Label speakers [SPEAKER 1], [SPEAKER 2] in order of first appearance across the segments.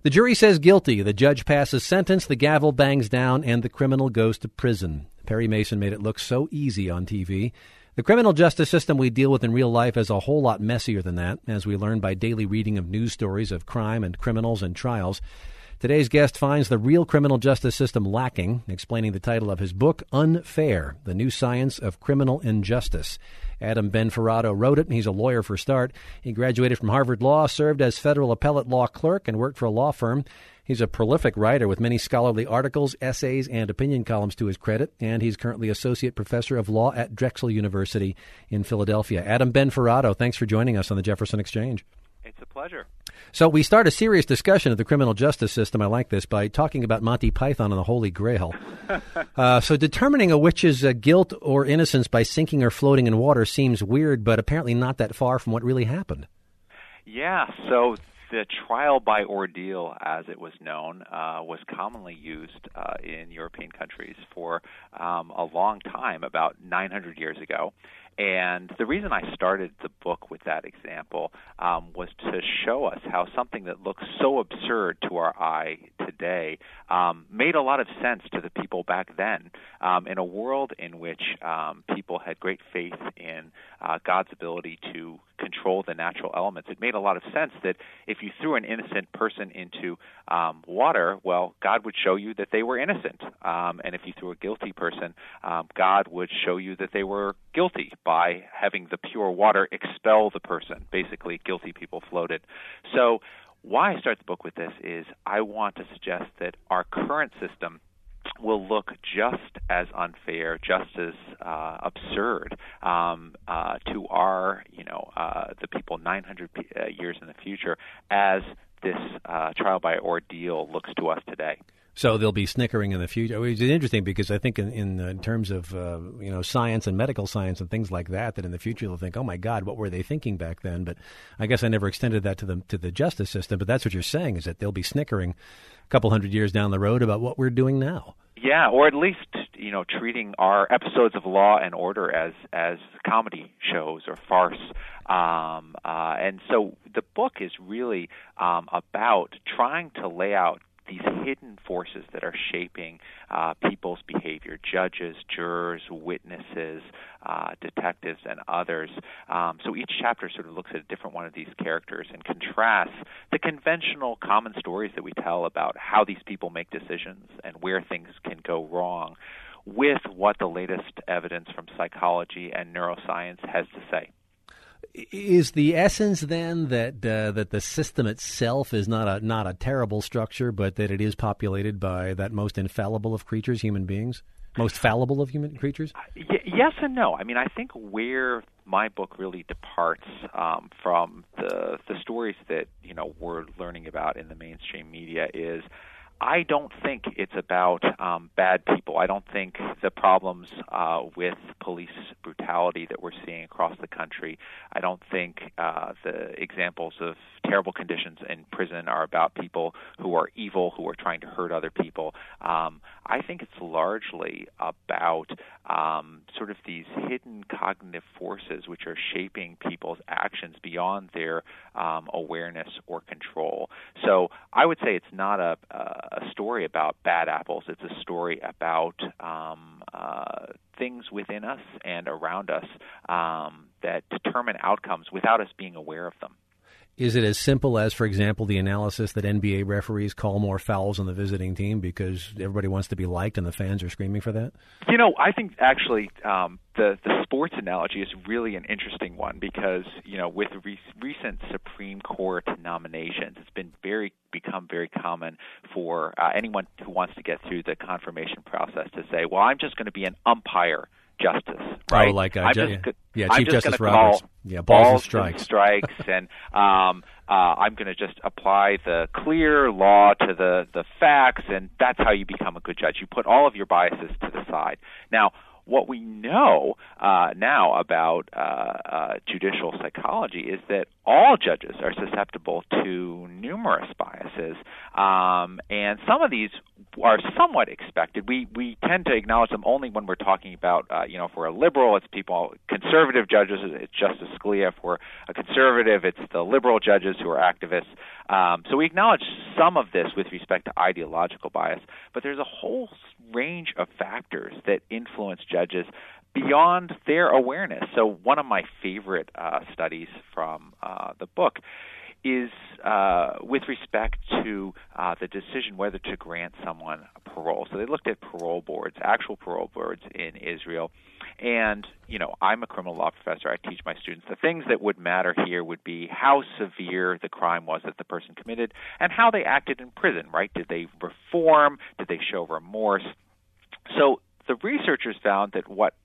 [SPEAKER 1] The jury says guilty. The judge passes sentence, the gavel bangs down, and the criminal goes to prison. Perry Mason made it look so easy on TV. The criminal justice system we deal with in real life is a whole lot messier than that, as we learn by daily reading of news stories of crime and criminals and trials. Today's guest finds the real criminal justice system lacking, explaining the title of his book, Unfair, The New Science of Criminal Injustice. Adam Benferrado wrote it, and he's a lawyer for start. He graduated from Harvard Law, served as federal appellate law clerk, and worked for a law firm. He's a prolific writer with many scholarly articles, essays, and opinion columns to his credit, and he's currently associate professor of law at Drexel University in Philadelphia. Adam Benferrado, thanks for joining us on the Jefferson Exchange.
[SPEAKER 2] It's a pleasure.
[SPEAKER 1] So we start a serious discussion of the criminal justice system, I like this, by talking about Monty Python and the Holy Grail. So determining a witch's guilt or innocence by sinking or floating in water seems weird, but apparently not that far from what really happened.
[SPEAKER 2] Yeah, so the trial by ordeal, as it was known, was commonly used in European countries for a long time, about 900 years ago. And the reason I started the book with that example was to show us how something that looks so absurd to our eye today made a lot of sense to the people back then. In a world in which people had great faith in God's ability to control the natural elements, it made a lot of sense that if you threw an innocent person into water, well, God would show you that they were innocent. And if you threw a guilty person, God would show you that they were guilty by having the pure water expel the person. Basically, guilty people floated. So why I start the book with this is I want to suggest that our current system will look just as unfair, just as absurd to our, the people 900 years in the future as this trial by ordeal looks to us today.
[SPEAKER 1] So they'll be snickering in the future. Which is interesting because I think in terms of science and medical science and things like that in the future they'll think, oh my God, what were they thinking back then? But I guess I never extended that to the justice system. But that's what you're saying, is that they'll be snickering a couple hundred years down the road about what we're doing now.
[SPEAKER 2] Yeah, or at least treating our episodes of Law and Order as comedy shows or farce. And so the book is really about trying to lay out these hidden forces that are shaping people's behavior, judges, jurors, witnesses, detectives, and others. So each chapter sort of looks at a different one of these characters and contrasts the conventional common stories that we tell about how these people make decisions and where things can go wrong with what the latest evidence from psychology and neuroscience has to say.
[SPEAKER 1] Is the essence then that the system itself is not a terrible structure, but that it is populated by that most infallible of creatures, human beings, most fallible of human creatures?
[SPEAKER 2] Yes and no. I mean, I think where my book really departs from the stories that we're learning about in the mainstream media is, I don't think it's about bad people. I don't think the problems with police brutality that we're seeing across the country, I don't think the examples of terrible conditions in prison are about people who are evil, who are trying to hurt other people. I think it's largely about sort of these hidden cognitive forces which are shaping people's actions beyond their awareness or control. So I would say it's not a story about bad apples. It's a story about things within us and around us that determine outcomes without us being aware of them.
[SPEAKER 1] Is it as simple as, for example, the analysis that NBA referees call more fouls on the visiting team because everybody wants to be liked and the fans are screaming for that?
[SPEAKER 2] I think actually the sports analogy is really an interesting one because, with recent Supreme Court nominations, it's become very common for anyone who wants to get through the confirmation process to say, well, I'm just going to be an umpire justice, right?
[SPEAKER 1] Oh, like
[SPEAKER 2] Chief
[SPEAKER 1] Justice Roberts. Yeah, balls and
[SPEAKER 2] strikes, and I'm going to just apply the clear law to the facts, and that's how you become a good judge. You put all of your biases to the side. Now, what we know now about judicial psychology is that all judges are susceptible to numerous biases, and some of these are somewhat expected. We tend to acknowledge them only when we're talking about, if we're a liberal, it's people, conservative judges, it's Justice Scalia. If we're a conservative, it's the liberal judges who are activists. So we acknowledge some of this with respect to ideological bias, but there's a whole range of factors that influence judges beyond their awareness. So one of my favorite studies from the book is with respect to the decision whether to grant someone parole. So they looked at parole boards, actual parole boards in Israel. And, I'm a criminal law professor. I teach my students the things that would matter here would be how severe the crime was that the person committed and how they acted in prison, right? Did they reform? Did they show remorse? So the researchers found that what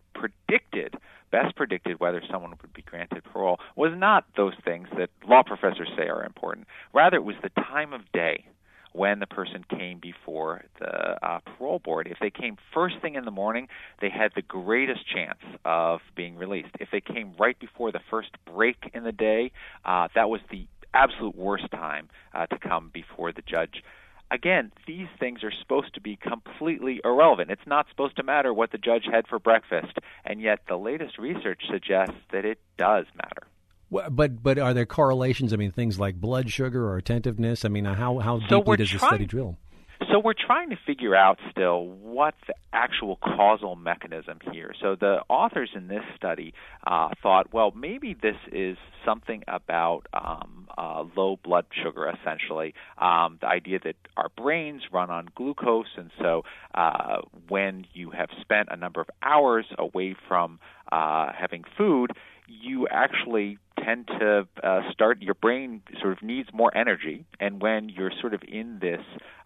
[SPEAKER 2] best predicted whether someone would be granted parole was not those things that law professors say are important. Rather, it was the time of day when the person came before the parole board. If they came first thing in the morning, they had the greatest chance of being released. If they came right before the first break in the day, that was the absolute worst time to come before the judge. Again, these things are supposed to be completely irrelevant. It's not supposed to matter what the judge had for breakfast, and yet the latest research suggests that it does matter.
[SPEAKER 1] But are there correlations? I mean, things like blood sugar or attentiveness? I mean, how deeply does the study drill?
[SPEAKER 2] So we're trying to figure out still what the actual causal mechanism here. So the authors in this study thought, well, maybe this is something about low blood sugar, essentially. The idea that our brains run on glucose, and so when you have spent a number of hours away from having food, you actually tend to your brain sort of needs more energy, and when you're sort of in this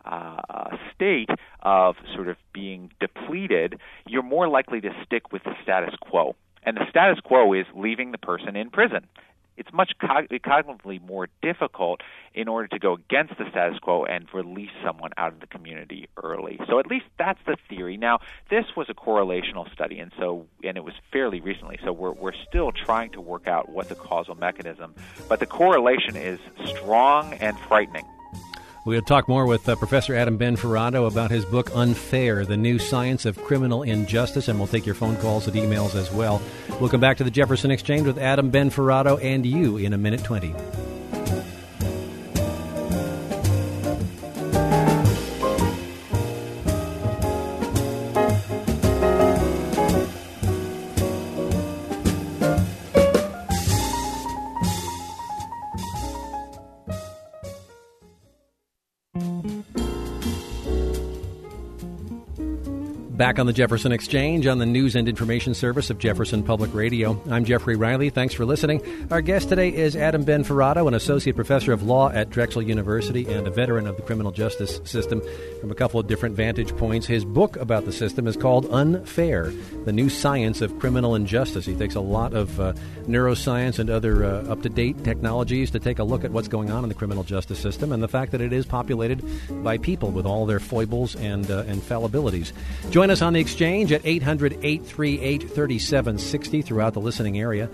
[SPEAKER 2] state of sort of being depleted, you're more likely to stick with the status quo. And the status quo is leaving the person in prison. It's much cognitively more difficult in order to go against the status quo and release someone out of the community early. So at least that's the theory. Now, this was a correlational study, and it was fairly recently, so we're still trying to work out what the causal mechanism, but the correlation is strong and frightening.
[SPEAKER 1] We'll talk more with Professor Adam Benforado about his book, Unfair, The New Science of Criminal Injustice, and we'll take your phone calls and emails as well. We'll come back to the Jefferson Exchange with Adam Benforado and you in a minute 20. Back on the Jefferson Exchange on the News and Information Service of Jefferson Public Radio. I'm Jeffrey Riley. Thanks for listening. Our guest today is Adam Benforado, an associate professor of law at Drexel University and a veteran of the criminal justice system from a couple of different vantage points. His book about the system is called Unfair, The New Science of Criminal Injustice. He takes a lot of neuroscience and other up-to-date technologies to take a look at what's going on in the criminal justice system and the fact that it is populated by people with all their foibles and fallibilities. Join us on the Exchange at 800-838-3760 throughout the listening area,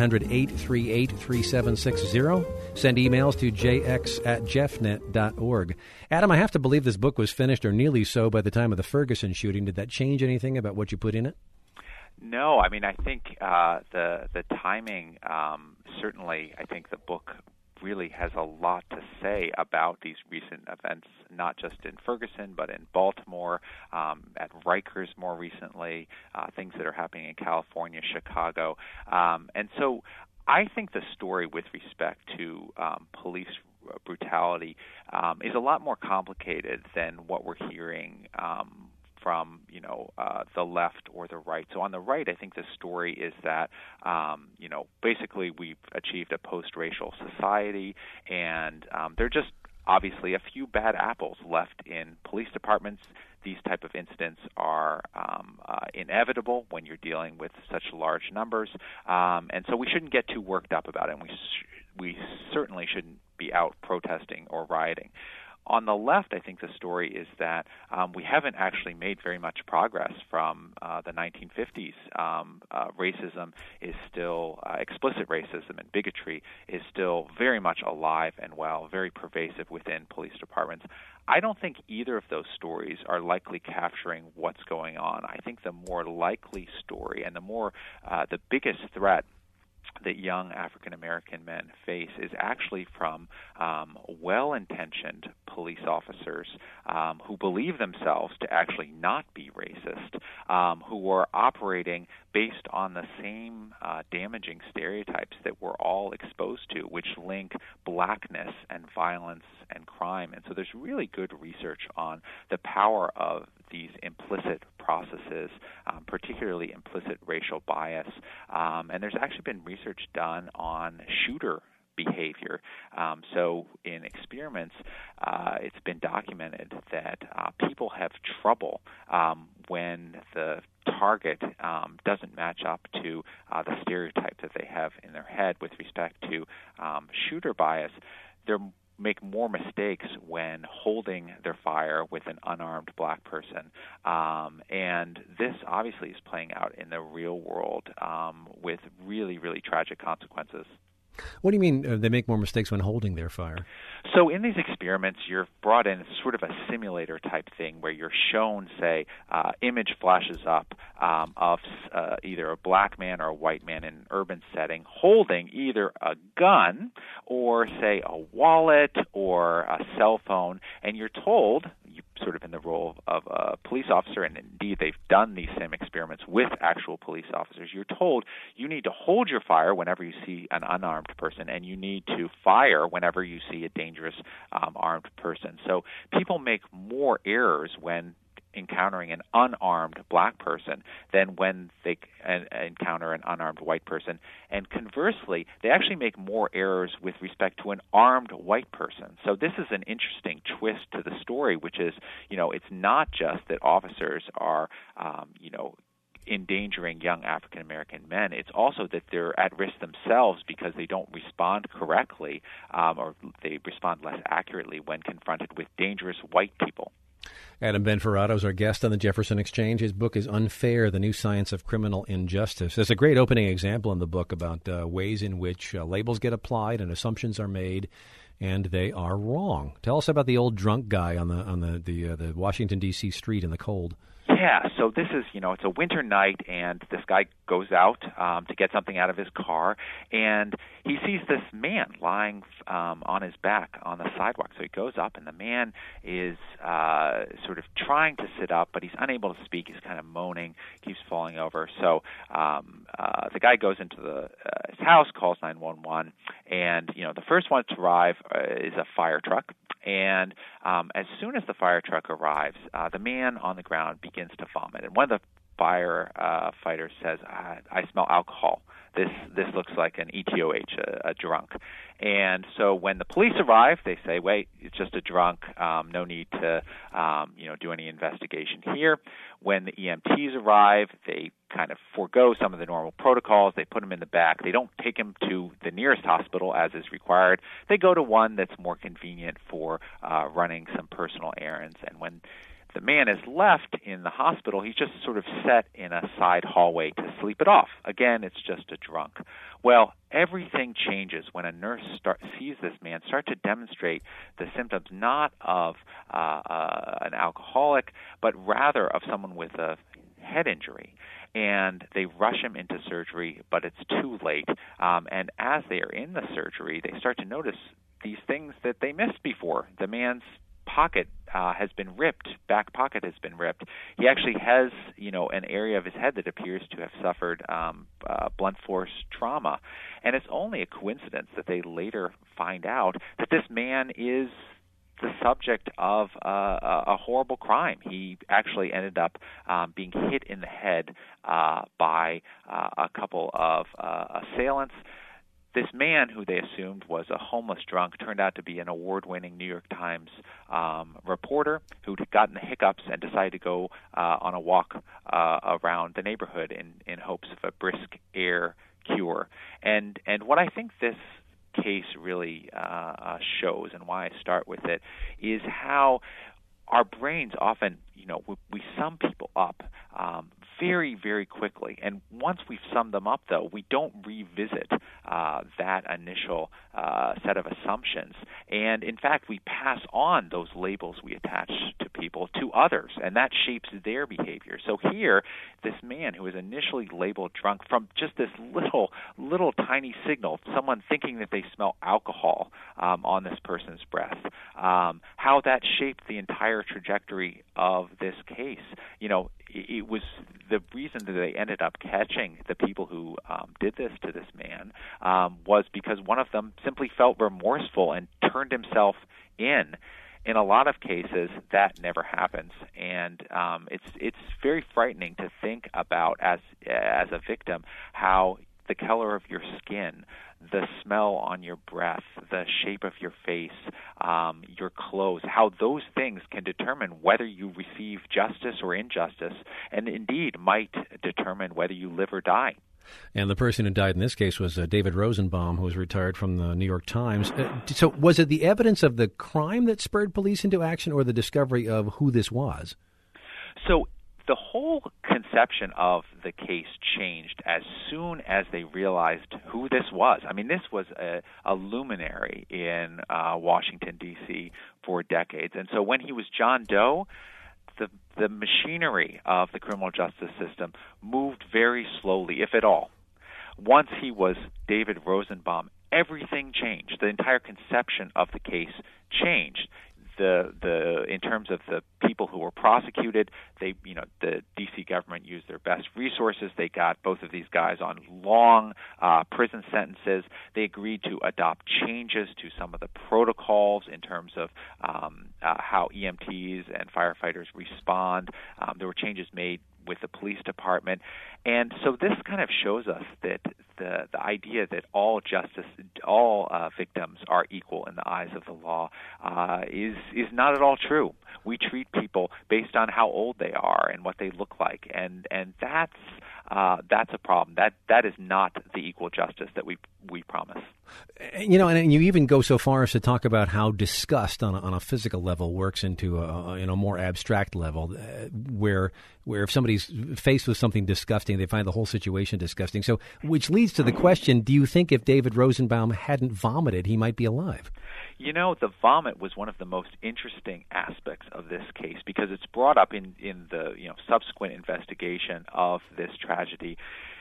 [SPEAKER 1] 800-838-3760. Send emails to jx@jeffnet.org. Adam, I have to believe this book was finished or nearly so by the time of the Ferguson shooting. Did that change anything about what you put in it?
[SPEAKER 2] No, I mean, I think the timing, certainly, I think the book really has a lot to say about these recent events, not just in Ferguson, but in Baltimore, at Rikers more recently, things that are happening in California, Chicago. And so I think the story with respect to police brutality is a lot more complicated than what we're hearing from the left or the right. So on the right, I think the story is that basically we've achieved a post-racial society, and there are just obviously a few bad apples left in police departments. These type of incidents are inevitable when you're dealing with such large numbers, and so we shouldn't get too worked up about it. And we certainly shouldn't be out protesting or rioting. On the left, I think the story is that we haven't actually made very much progress from the 1950s. Racism is still, explicit racism and bigotry is still very much alive and well, very pervasive within police departments. I don't think either of those stories are likely capturing what's going on. I think the more likely story and the biggest threat that young African American men face is actually from well-intentioned police officers who believe themselves to actually not be racist, who are operating based on the same damaging stereotypes that we're all exposed to, which link blackness and violence and crime. And so there's really good research on the power of these implicit processes, particularly implicit racial bias. And there's actually been research done on shooter behavior. So in experiments, it's been documented that people have trouble when the target doesn't match up to the stereotype that they have in their head with respect to shooter bias. They're make more mistakes when holding their fire with an unarmed black person. And this obviously is playing out in the real world with really, really tragic consequences.
[SPEAKER 1] What do you mean they make more mistakes when holding their fire?
[SPEAKER 2] So in these experiments, you're brought in sort of a simulator type thing where you're shown, say, image flashes up of either a black man or a white man in an urban setting holding either a gun or, say, a wallet or a cell phone, and you're told, sort of in the role of a police officer, and indeed they've done these same experiments with actual police officers, you're told you need to hold your fire whenever you see an unarmed person, and you need to fire whenever you see a dangerous armed person. So people make more errors when encountering an unarmed black person than when they encounter an unarmed white person. And conversely, they actually make more errors with respect to an armed white person. So this is an interesting twist to the story, which is, it's not just that officers are, endangering young African American men. It's also that they're at risk themselves because they don't respond correctly or they respond less accurately when confronted with dangerous white people.
[SPEAKER 1] Adam Benferrado is our guest on the Jefferson Exchange. His book is Unfair, The New Science of Criminal Injustice. There's a great opening example in the book about ways in which labels get applied and assumptions are made, and they are wrong. Tell us about the old drunk guy on the Washington, D.C. street in the cold.
[SPEAKER 2] Yeah, so this is, it's a winter night, and this guy goes out to get something out of his car, and he sees this man lying on his back on the sidewalk. So he goes up, and the man is sort of trying to sit up, but he's unable to speak. He's kind of moaning, keeps falling over. So the guy goes into his house, calls 911, and, the first one to arrive is a fire truck. And as soon as the fire truck arrives, the man on the ground begins to vomit. And one of the firefighter says, I smell alcohol. This looks like an ETOH, a drunk. And so when the police arrive, they say, wait, it's just a drunk. No need to, do any investigation here. When the EMTs arrive, they kind of forego some of the normal protocols. They put him in the back. They don't take him to the nearest hospital as is required. They go to one that's more convenient for running some personal errands. And when the man is left in the hospital, he's just sort of set in a side hallway to sleep it off. Again, it's just a drunk. Well, everything changes when a nurse sees this man start to demonstrate the symptoms not of an alcoholic, but rather of someone with a head injury. And they rush him into surgery, but it's too late. And as they are in the surgery, they start to notice these things that they missed before. The man's pocket has been ripped, back pocket has been ripped. He actually has, an area of his head that appears to have suffered blunt force trauma. And it's only a coincidence that they later find out that this man is the subject of a horrible crime. He actually ended up being hit in the head by a couple of assailants. This man, who they assumed was a homeless drunk, turned out to be an award-winning New York Times reporter who'd gotten the hiccups and decided to go on a walk around the neighborhood in hopes of a brisk air cure. And what I think this case really shows, and why I start with it, is how our brains often, we sum people up very, very quickly. And once we've summed them up, though, we don't revisit that initial set of assumptions. And in fact, we pass on those labels we attach to people to others, and that shapes their behavior. So here, this man who was initially labeled drunk from just this little tiny signal, someone thinking that they smell alcohol on this person's breath, how that shaped the entire trajectory of this case. It was the reason that they ended up catching the people who did this to this man was because one of them simply felt remorseful and turned himself in. In a lot of cases, that never happens, and it's very frightening to think about as a victim how the color of your skin, the smell on your breath, the shape of your face, your clothes, how those things can determine whether you receive justice or injustice, and indeed might determine whether you live or die.
[SPEAKER 1] And the person who died in this case was David Rosenbaum, who was retired from the New York Times. So was it the evidence of the crime that spurred police into action, or the discovery of who this was?
[SPEAKER 2] So the whole conception of the case changed as soon as they realized who this was. I mean, this was a luminary in Washington, D.C. for decades. And so when he was John Doe, the machinery of the criminal justice system moved very slowly, if at all. Once he was David Rosenbaum, everything changed. The entire conception of the case changed. In terms of the people who were prosecuted, the D.C. government used their best resources. They got both of these guys on long prison sentences. They agreed to adopt changes to some of the protocols in terms of how EMTs and firefighters respond. There were changes made with the police department. And so this kind of shows us that the idea that all victims are equal in the eyes of the law is not at all true. We treat people based on how old they are and what they look like, and that's a problem. That is not the equal justice that we promise.
[SPEAKER 1] And you even go so far as to talk about how disgust on a physical level works into a more abstract level, where if somebody's faced with something disgusting, they find the whole situation disgusting. So, which leads to the question: do you think if David Rosenbaum hadn't vomited, he might be alive?
[SPEAKER 2] The vomit was one of the most interesting aspects of this case because it's brought up in the subsequent investigation of this tragedy.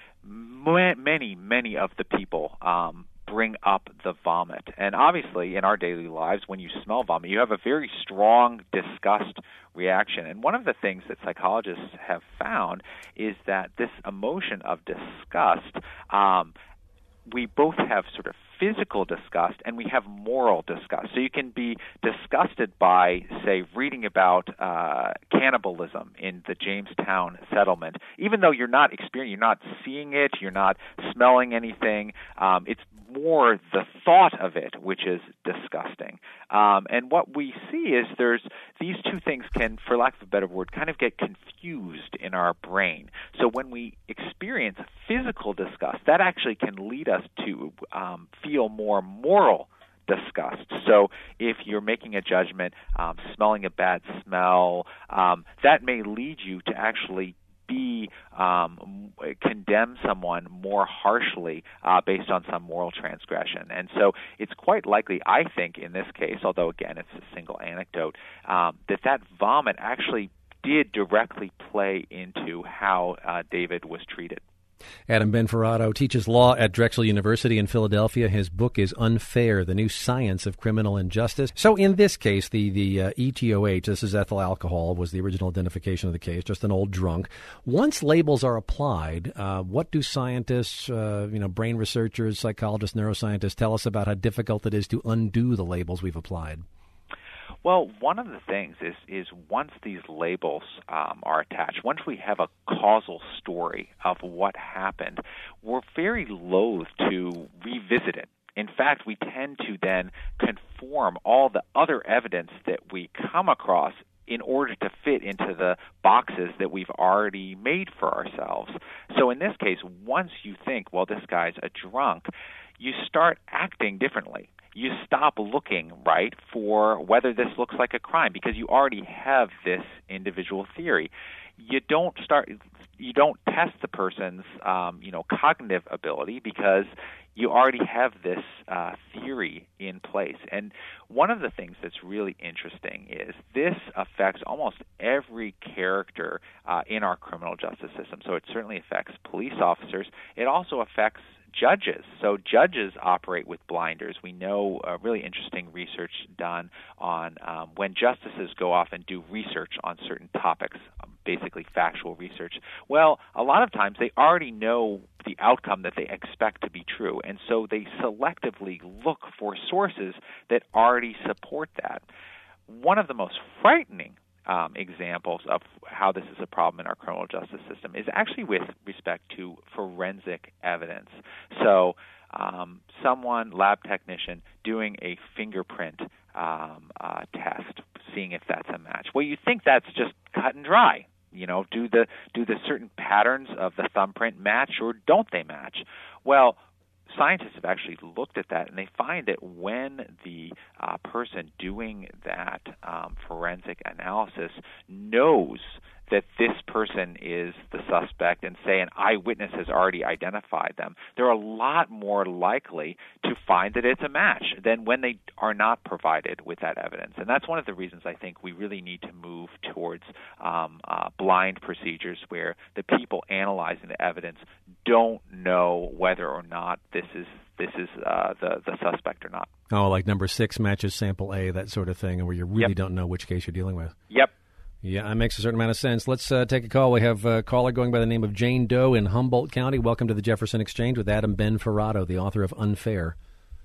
[SPEAKER 2] Many of the people bring up the vomit. And obviously, in our daily lives, when you smell vomit, you have a very strong disgust reaction. And one of the things that psychologists have found is that this emotion of disgust, we both have sort of physical disgust and we have moral disgust. So you can be disgusted by, say, reading about cannibalism in the Jamestown settlement, even though you're not seeing it, you're not smelling anything. It's more the thought of it which is disgusting. And what we see is these two things can, for lack of a better word, kind of get confused in our brain. So when we experience physical disgust, that actually can lead us to feel more moral disgust. So if you're making a judgment, smelling a bad smell, that may lead you to actually condemn someone more harshly based on some moral transgression. And so it's quite likely, I think, in this case, although again it's a single anecdote, that vomit actually did directly play into how David was treated.
[SPEAKER 1] Adam Benforado teaches law at Drexel University in Philadelphia. His book is Unfair, The New Science of Criminal Injustice. So in this case, the ETOH, this is ethyl alcohol, was the original identification of the case, just an old drunk. Once labels are applied, what do scientists, brain researchers, psychologists, neuroscientists tell us about how difficult it is to undo the labels we've applied?
[SPEAKER 2] Well, one of the things is once these labels are attached, once we have a causal story of what happened, we're very loath to revisit it. In fact, we tend to then conform all the other evidence that we come across in order to fit into the boxes that we've already made for ourselves. So in this case, once you think, well, this guy's a drunk, you start acting differently. You stop looking, right, for whether this looks like a crime because you already have this individual theory. You don't test the person's, cognitive ability because you already have this theory in place. And one of the things that's really interesting is this affects almost every character in our criminal justice system. So it certainly affects police officers. It also affects judges. So judges operate with blinders. We know really interesting research done on when justices go off and do research on certain topics, basically factual research. Well, a lot of times they already know the outcome that they expect to be true, and so they selectively look for sources that already support that. One of the most frightening examples of how this is a problem in our criminal justice system is actually with respect to forensic evidence. So someone, lab technician, doing a fingerprint test, seeing if that's a match. Well, you think that's just cut and dry. Do the certain patterns of the thumbprint match or don't they match? Well, scientists have actually looked at that, and they find that when the person doing that forensic analysis knows that this person is the suspect and, say, an eyewitness has already identified them, they're a lot more likely to find that it's a match than when they are not provided with that evidence. And that's one of the reasons I think we really need to move towards blind procedures where the people analyzing the evidence don't know whether or not this is the suspect or not.
[SPEAKER 1] Oh, like number 6 matches sample A, that sort of thing, and where you really don't know which case you're dealing with.
[SPEAKER 2] Yep.
[SPEAKER 1] Yeah, that makes a certain amount of sense. Let's take a call. We have a caller going by the name of Jane Doe in Humboldt County. Welcome to the Jefferson Exchange with Adam Benferrado, the author of Unfair.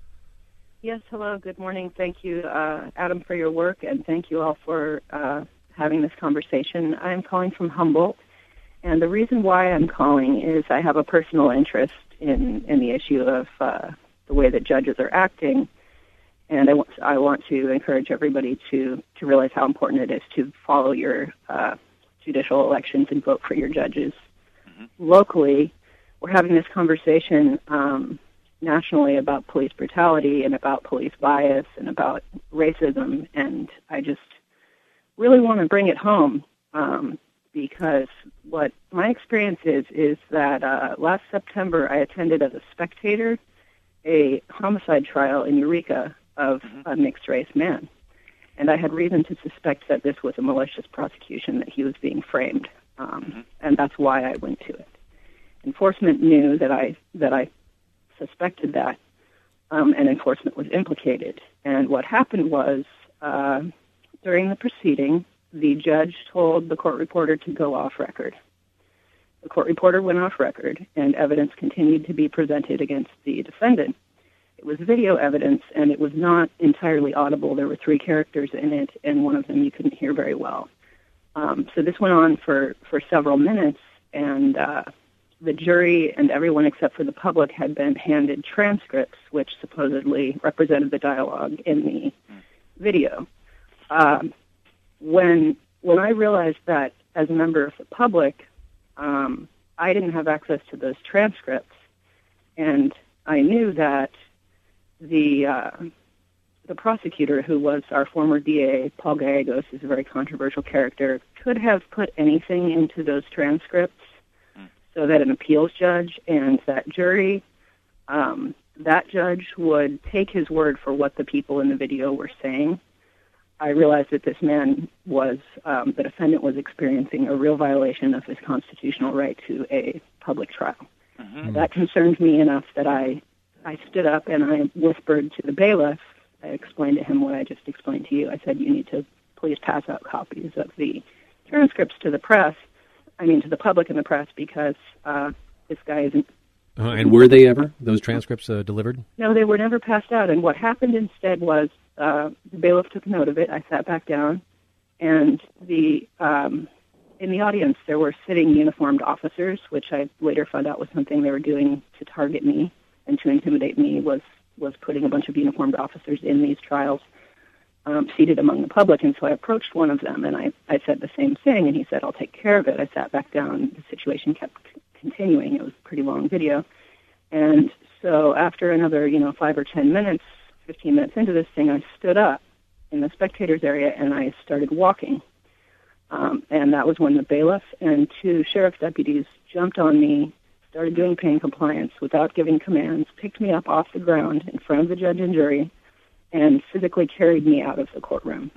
[SPEAKER 3] Yes, hello. Good morning. Thank you, Adam, for your work, and thank you all for having this conversation. I'm calling from Humboldt, and the reason why I'm calling is I have a personal interest in the issue of the way that judges are acting. And I want to encourage everybody to realize how important it is to follow your judicial elections and vote for your judges. Mm-hmm. Locally, we're having this conversation nationally about police brutality and about police bias and about racism, and I just really want to bring it home because what my experience is that last September I attended as a spectator a homicide trial in Eureka of a mixed-race man. And I had reason to suspect that this was a malicious prosecution, that he was being framed, and that's why I went to it. Enforcement knew that I suspected that, and enforcement was implicated. And what happened was, during the proceeding, the judge told the court reporter to go off record. The court reporter went off record, and evidence continued to be presented against the defendant. It was video evidence, and it was not entirely audible. There were 3 characters in it, and one of them you couldn't hear very well. So this went on for several minutes, and the jury and everyone except for the public had been handed transcripts, which supposedly represented the dialogue in the video. When I realized that, as a member of the public, I didn't have access to those transcripts, and I knew that the prosecutor, who was our former DA, Paul Gallegos, is a very controversial character, could have put anything into those transcripts so that an appeals judge and that jury, that judge would take his word for what the people in the video were saying. I realized that this man the defendant was experiencing a real violation of his constitutional right to a public trial. Mm-hmm. That concerned me enough that I stood up and I whispered to the bailiff. I explained to him what I just explained to you. I said, you need to please pass out copies of the transcripts to the public and the press, because this guy isn't...
[SPEAKER 1] and were they ever, those transcripts, delivered?
[SPEAKER 3] No, they were never passed out. And what happened instead was the bailiff took note of it. I sat back down, and in the audience there were sitting uniformed officers, which I later found out was something they were doing to target me and to intimidate me, was putting a bunch of uniformed officers in these trials, seated among the public. And so I approached one of them, and I said the same thing, and he said, I'll take care of it. I sat back down. The situation kept continuing. It was a pretty long video. And So after another, 5 or 10 minutes, 15 minutes into this thing, I stood up in the spectators area and I started walking. And that was when the bailiff and 2 sheriff's deputies jumped on me, started doing pain compliance without giving commands, picked me up off the ground in front of the judge and jury, and physically carried me out of the courtroom.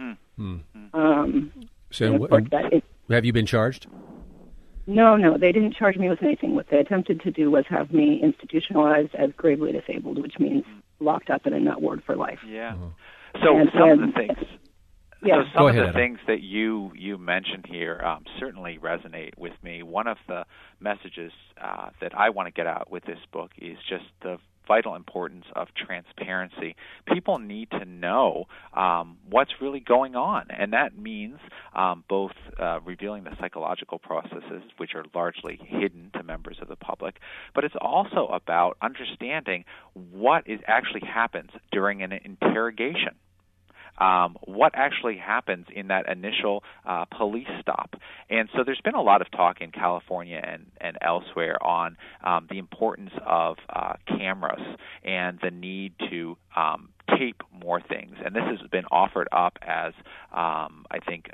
[SPEAKER 1] Have you been charged?
[SPEAKER 3] No, they didn't charge me with anything. What they attempted to do was have me institutionalized as gravely disabled, which means locked up in a nut ward for life.
[SPEAKER 2] Yeah. So some of the things...
[SPEAKER 3] Yeah.
[SPEAKER 2] So some of the things that you mentioned here certainly resonate with me. One of the messages that I want to get out with this book is just the vital importance of transparency. People need to know what's really going on, and that means both revealing the psychological processes, which are largely hidden to members of the public, but it's also about understanding what actually happens during an interrogation. What actually happens in that initial police stop. And so there's been a lot of talk in California and elsewhere on the importance of cameras and the need to tape more things. And this has been offered up as, I think,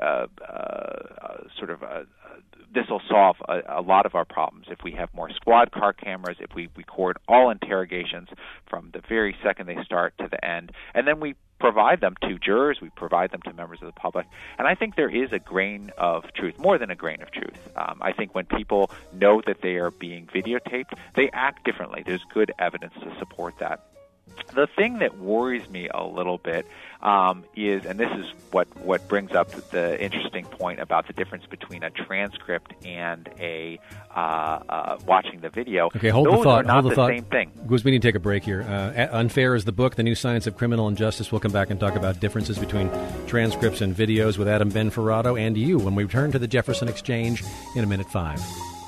[SPEAKER 2] this will solve a lot of our problems if we have more squad car cameras, if we record all interrogations from the very second they start to the end, and then we provide them to jurors, we provide them to members of the public. And I think there is a grain of truth, more than a grain of truth. I think when people know that they are being videotaped, they act differently. There's good evidence to support that. The thing that worries me a little bit is, and this is what brings up the interesting point about the difference between a transcript and a watching the video.
[SPEAKER 1] Okay, hold the thought.
[SPEAKER 2] Those are not the same thing.
[SPEAKER 1] Because we need to take a break here. Unfair is the book, The New Science of Criminal Injustice. We'll come back and talk about differences between transcripts and videos with Adam Benferrado and you when we return to the Jefferson Exchange in a minute 5.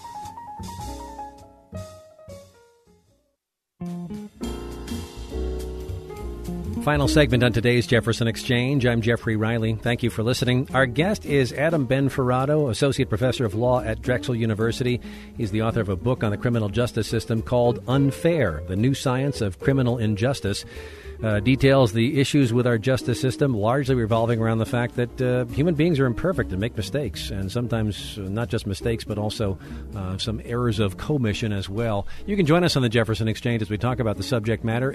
[SPEAKER 1] Final segment on today's Jefferson Exchange. I'm Jeffrey Riley. Thank you for listening. Our guest is Adam Benferrado, Associate Professor of Law at Drexel University. He's the author of a book on the criminal justice system called Unfair, The New Science of Criminal Injustice. Details the issues with our justice system, largely revolving around the fact that human beings are imperfect and make mistakes, and sometimes not just mistakes, but also some errors of commission as well. You can join us on the Jefferson Exchange as we talk about the subject matter,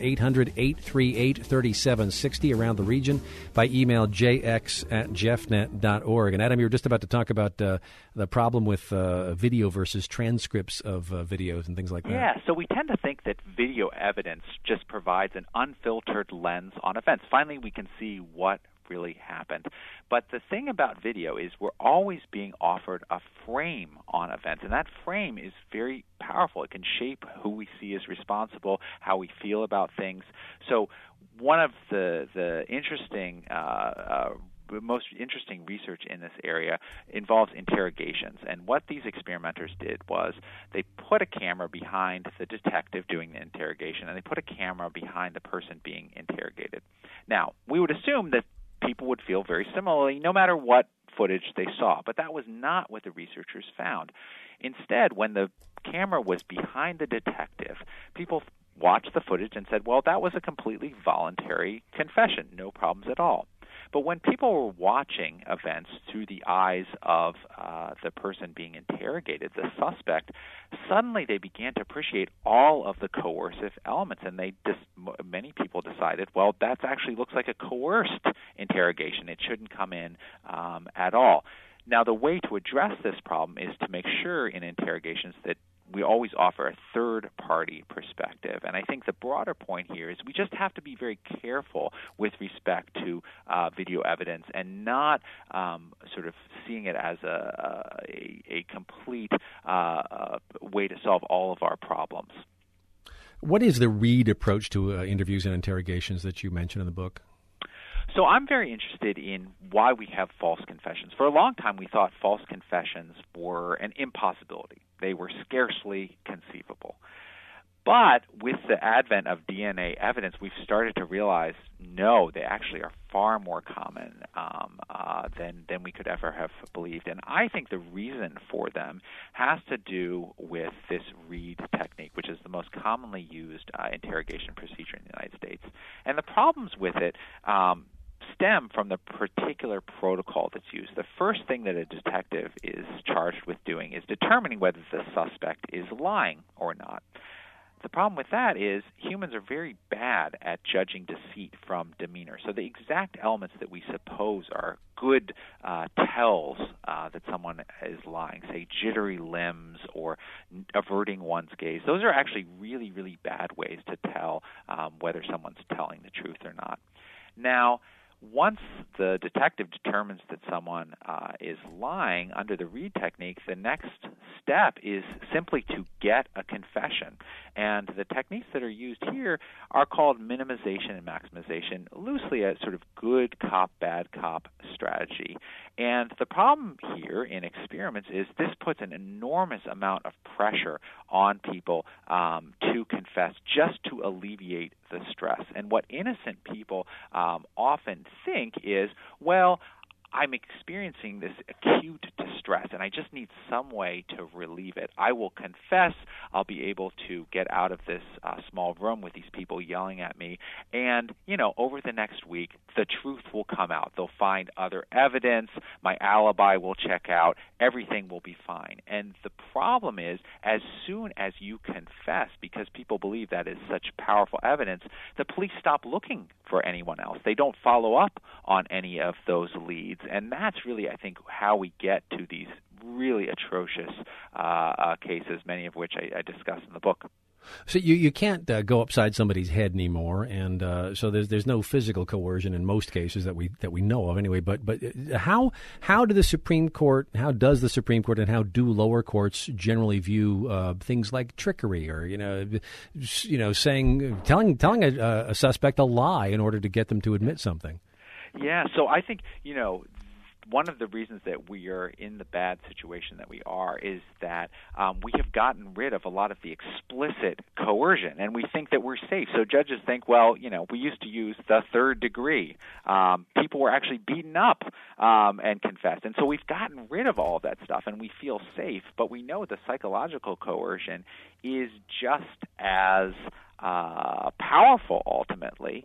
[SPEAKER 1] 800-838-3760 around the region, by email jx@jeffnet.org. And Adam, you were just about to talk about the problem with video versus transcripts of videos and things like that.
[SPEAKER 2] Yeah, so we tend to think that video evidence just provides an unfiltered lens on events. Finally, we can see what really happened. But the thing about video is we're always being offered a frame on events, and that frame is very powerful. It can shape who we see as responsible, how we feel about things. So one of the interesting most interesting research in this area involves interrogations. And what these experimenters did was they put a camera behind the detective doing the interrogation, and they put a camera behind the person being interrogated. Now, we would assume that people would feel very similarly no matter what footage they saw, but that was not what the researchers found. Instead, when the camera was behind the detective, people watched the footage and said, well, that was a completely voluntary confession, no problems at all. But when people were watching events through the eyes of the person being interrogated, the suspect, suddenly they began to appreciate all of the coercive elements, and many people decided, well, that actually looks like a coerced interrogation. It shouldn't come in at all. Now, the way to address this problem is to make sure in interrogations that we always offer a third-party perspective. And I think the broader point here is we just have to be very careful with respect to video evidence and not sort of seeing it as a complete way to solve all of our problems.
[SPEAKER 1] What is the Reid approach to interviews and interrogations that you mentioned in the book?
[SPEAKER 2] So I'm very interested in why we have false confessions. For a long time, we thought false confessions were an impossibility. They were scarcely conceivable. But with the advent of DNA evidence, we've started to realize, no, they actually are far more common than we could ever have believed. And I think the reason for them has to do with this Reid technique, which is the most commonly used interrogation procedure in the United States. And the problems with it stem from the particular protocol that's used. The first thing that a detective is charged with doing is determining whether the suspect is lying or not. The problem with that is humans are very bad at judging deceit from demeanor. So the exact elements that we suppose are good tells that someone is lying, say jittery limbs or averting one's gaze, those are actually really, really bad ways to tell whether someone's telling the truth or not. Now, once the detective determines that someone is lying under the Reid technique, the next step is simply to get a confession. And the techniques that are used here are called minimization and maximization, loosely a sort of good cop, bad cop strategy. And the problem here in experiments is this puts an enormous amount of pressure on people to confess just to alleviate the stress. And what innocent people often think is, well, I'm experiencing this acute distress, and I just need some way to relieve it. I will confess. I'll be able to get out of this small room with these people yelling at me, and, over the next week, the truth will come out. They'll find other evidence. My alibi will check out. Everything will be fine. And the problem is, as soon as you confess, because people believe that is such powerful evidence, the police stop looking for anyone else. They don't follow up on any of those leads. And that's really, I think, how we get to these really atrocious cases, many of which I discuss in the book.
[SPEAKER 1] So you can't go upside somebody's head anymore, and so there's no physical coercion in most cases that we know of anyway. But how does the Supreme Court, and how do lower courts generally view things like trickery or telling a suspect a lie in order to get them to admit something?
[SPEAKER 2] Yeah, so I think one of the reasons that we are in the bad situation that we are is that we have gotten rid of a lot of the explicit coercion, and we think that we're safe. So judges think, well, we used to use the third degree. People were actually beaten up and confessed. And so we've gotten rid of all of that stuff, and we feel safe. But we know the psychological coercion is just as powerful ultimately.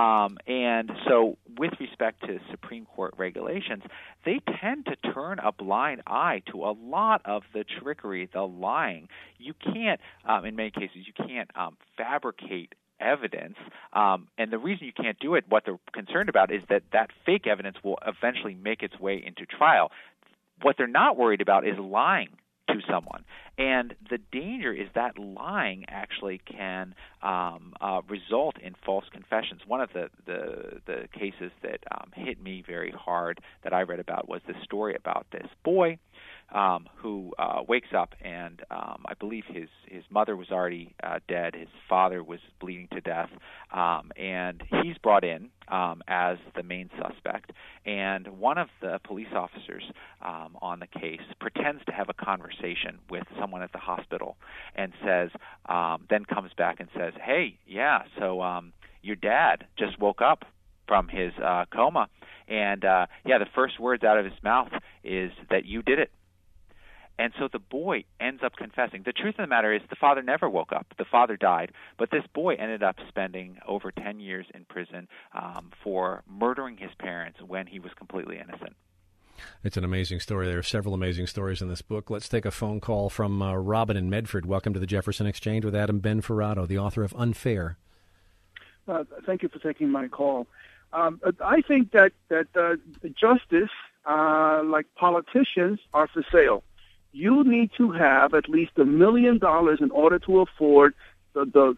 [SPEAKER 2] And so with respect to Supreme Court regulations, they tend to turn a blind eye to a lot of the trickery, the lying. You can't, in many cases, fabricate evidence. And the reason you can't do it, what they're concerned about, is that fake evidence will eventually make its way into trial. What they're not worried about is lying to someone. And the danger is that lying actually can result in false confessions. One of the cases that hit me very hard that I read about was this story about this boy who wakes up and I believe his mother was already dead. His father was bleeding to death, and he's brought in as the main suspect. And one of the police officers on the case pretends to have a conversation with someone at the hospital and says, then comes back and says, hey, yeah, so your dad just woke up from his coma, and the first words out of his mouth is that you did it. And so the boy ends up confessing. The truth of the matter is the father never woke up. The father died. But this boy ended up spending over 10 years in prison for murdering his parents when he was completely innocent.
[SPEAKER 1] It's an amazing story. There are several amazing stories in this book. Let's take a phone call from Robin in Medford. Welcome to the Jefferson Exchange with Adam Benferrado, the author of Unfair.
[SPEAKER 4] Thank you for taking my call. I think that justice, like politicians, are for sale. You need to have at least $1 million in order to afford the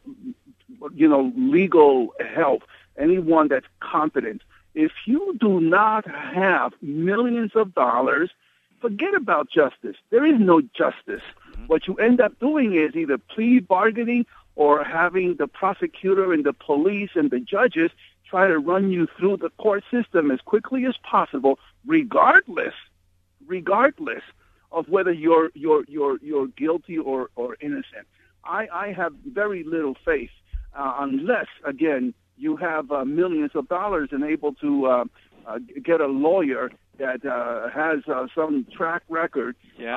[SPEAKER 4] legal help, anyone that's competent. If you do not have millions of dollars, forget about justice. There is no justice. What you end up doing is either plea bargaining or having the prosecutor and the police and the judges try to run you through the court system as quickly as possible, regardless of whether you're guilty or innocent. I have very little faith unless, again, you have millions of dollars and able to get a lawyer that has some track record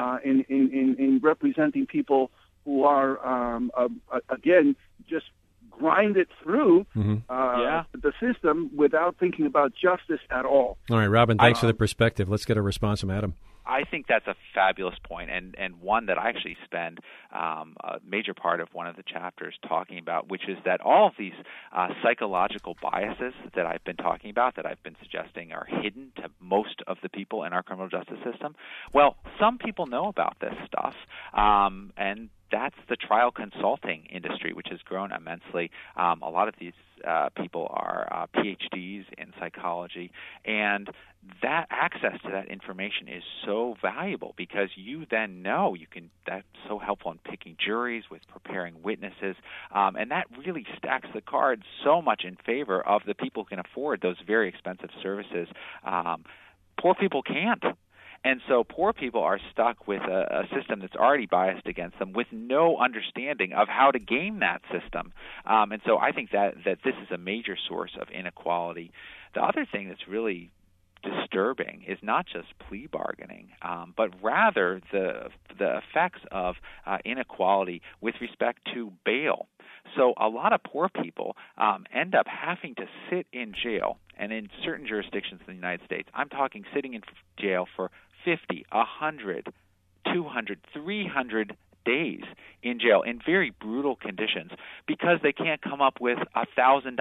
[SPEAKER 4] in representing people who are, again, just grind it through the system without thinking about justice at all.
[SPEAKER 1] All right, Robin, thanks for the perspective. Let's get a response from Adam.
[SPEAKER 2] I think that's a fabulous point, and one that I actually spend a major part of one of the chapters talking about, which is that all of these psychological biases that I've been talking about, that I've been suggesting are hidden to most of the people in our criminal justice system. Well, some people know about this stuff, and that's the trial consulting industry, which has grown immensely. A lot of these people are PhDs in psychology, and that access to that information is so valuable because you then know that's so helpful in picking juries, with preparing witnesses, and that really stacks the cards so much in favor of the people who can afford those very expensive services. Poor people can't. And so poor people are stuck with a system that's already biased against them with no understanding of how to game that system. And so I think that this is a major source of inequality. The other thing that's really disturbing is not just plea bargaining, but rather the effects of inequality with respect to bail. So a lot of poor people end up having to sit in jail, and in certain jurisdictions in the United States, I'm talking sitting in jail for 50, 100, 200, 300 days in jail in very brutal conditions because they can't come up with $1,000,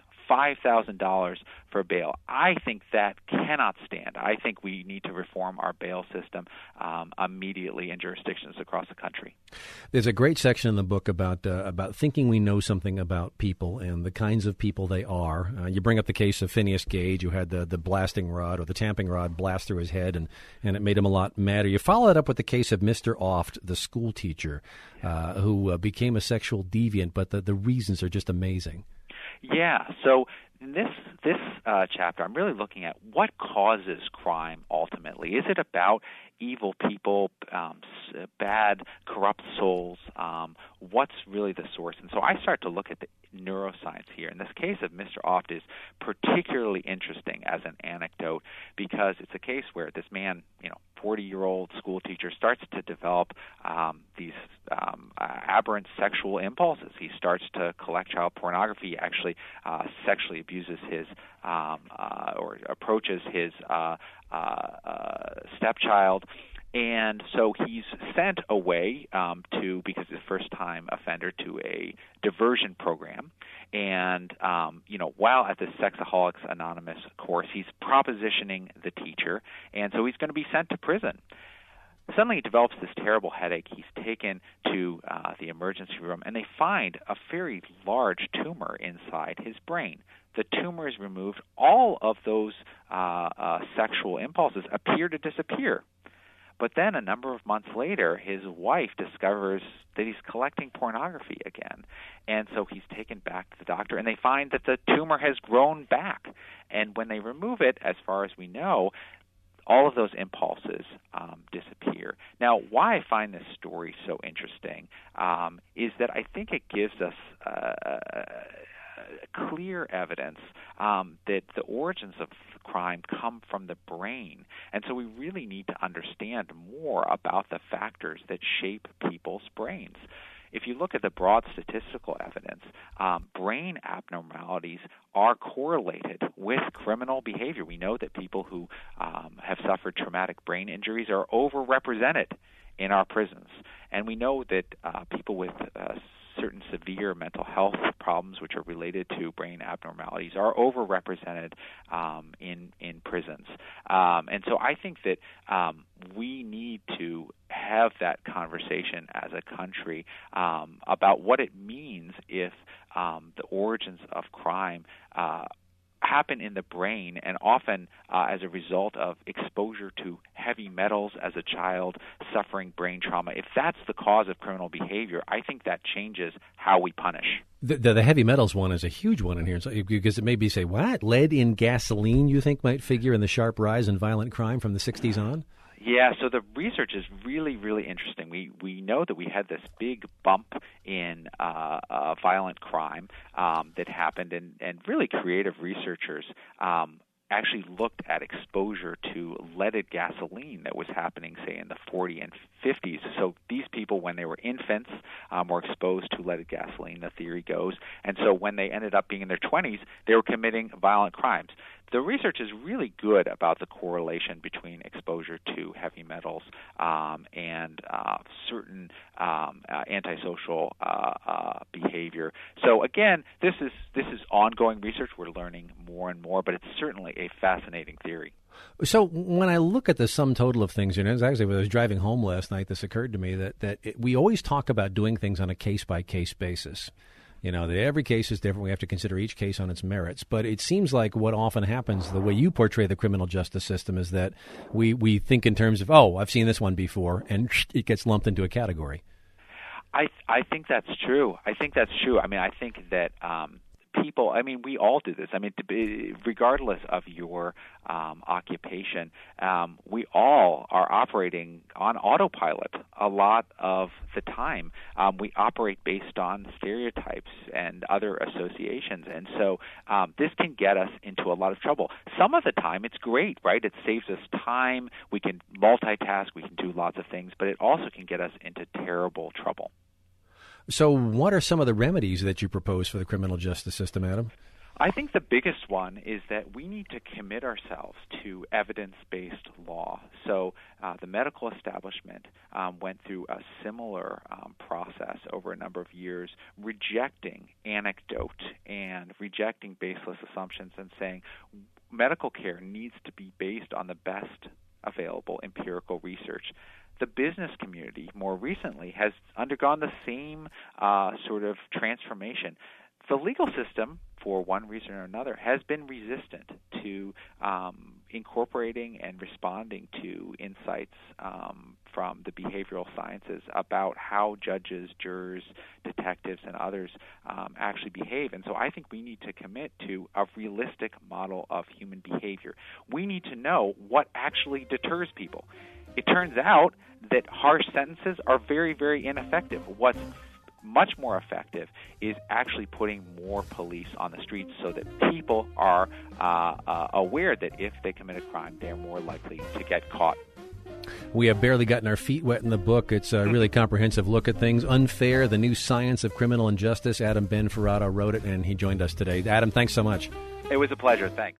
[SPEAKER 2] $5,000 for bail. I think that cannot stand. I think we need to reform our bail system immediately in jurisdictions across the country.
[SPEAKER 1] There's a great section in the book about thinking we know something about people and the kinds of people they are. You bring up the case of Phineas Gage, who had the blasting rod or the tamping rod blast through his head, and it made him a lot madder. You follow it up with the case of Mr. Oft, the school teacher, who became a sexual deviant, but the reasons are just amazing.
[SPEAKER 2] Yeah, so in this chapter, I'm really looking at what causes crime ultimately. Is it about evil people, bad, corrupt souls? What's really the source? And so I start to look at the neuroscience here. And this case of Mr. Oft is particularly interesting as an anecdote because it's a case where this man, 40-year-old school teacher, starts to develop these aberrant sexual impulses. He starts to collect child pornography. He actually sexually abuses his or approaches his stepchild. And so he's sent away because he's a first-time offender, to a diversion program. And, while at the Sexaholics Anonymous course, he's propositioning the teacher, and so he's going to be sent to prison. Suddenly he develops this terrible headache. He's taken to the emergency room, and they find a very large tumor inside his brain. The tumor is removed. All of those sexual impulses appear to disappear. But then a number of months later, his wife discovers that he's collecting pornography again. And so he's taken back to the doctor, and they find that the tumor has grown back. And when they remove it, as far as we know, all of those impulses disappear. Now, why I find this story so interesting is that I think it gives us clear evidence that the origins of crime come from the brain. And so we really need to understand more about the factors that shape people's brains. If you look at the broad statistical evidence, brain abnormalities are correlated with criminal behavior. We know that people who have suffered traumatic brain injuries are overrepresented in our prisons. And we know that people with certain severe mental health problems which are related to brain abnormalities are overrepresented in prisons. And so I think that we need to have that conversation as a country about what it means if the origins of crime happen in the brain, and often as a result of exposure to heavy metals as a child, suffering brain trauma. If that's the cause of criminal behavior, I think that changes how we punish.
[SPEAKER 1] The heavy metals one is a huge one in here, because it made me say, what? Lead in gasoline, you think, might figure in the sharp rise in violent crime from the 60s on?
[SPEAKER 2] Yeah, so the research is really, really interesting. We know that we had this big bump in violent crime that happened, and really creative researchers actually looked at exposure to leaded gasoline that was happening, say, in the 40s and 50s. So these people, when they were infants, were exposed to leaded gasoline, the theory goes. And so when they ended up being in their 20s, they were committing violent crimes. The research is really good about the correlation between exposure to heavy metals and certain antisocial behavior. So again, this is ongoing research. We're learning more and more, but it's certainly a fascinating theory.
[SPEAKER 1] So when I look at the sum total of things, you know, actually when I was driving home last night, this occurred to me that we always talk about doing things on a case-by-case basis. You know, that every case is different. We have to consider each case on its merits. But it seems like what often happens, the way you portray the criminal justice system, is that we think in terms of, oh, I've seen this one before, and it gets lumped into a category.
[SPEAKER 2] I think that's true. I mean, I think that people, I mean, we all do this. I mean, regardless of your occupation, we all are operating on autopilot a lot of the time. We operate based on stereotypes and other associations, and so this can get us into a lot of trouble. Some of the time it's great, right? It saves us time. We can multitask. We can do lots of things, but it also can get us into terrible trouble.
[SPEAKER 1] So what are some of the remedies that you propose for the criminal justice system, Adam?
[SPEAKER 2] I think the biggest one is that we need to commit ourselves to evidence-based law. So the medical establishment went through a similar process over a number of years, rejecting anecdote and rejecting baseless assumptions and saying medical care needs to be based on the best available empirical research. The business community, more recently, has undergone the same sort of transformation. The legal system, for one reason or another, has been resistant to incorporating and responding to insights from the behavioral sciences about how judges, jurors, detectives, and others actually behave. And so I think we need to commit to a realistic model of human behavior. We need to know what actually deters people. It turns out that harsh sentences are very, very ineffective. What's much more effective is actually putting more police on the streets so that people are aware that if they commit a crime, they're more likely to get caught.
[SPEAKER 1] We have barely gotten our feet wet in the book. It's a really comprehensive look at things. Unfair, the New Science of Criminal Injustice. Adam Benferrado wrote it, and he joined us today. Adam, thanks so much.
[SPEAKER 2] It was a pleasure. Thanks.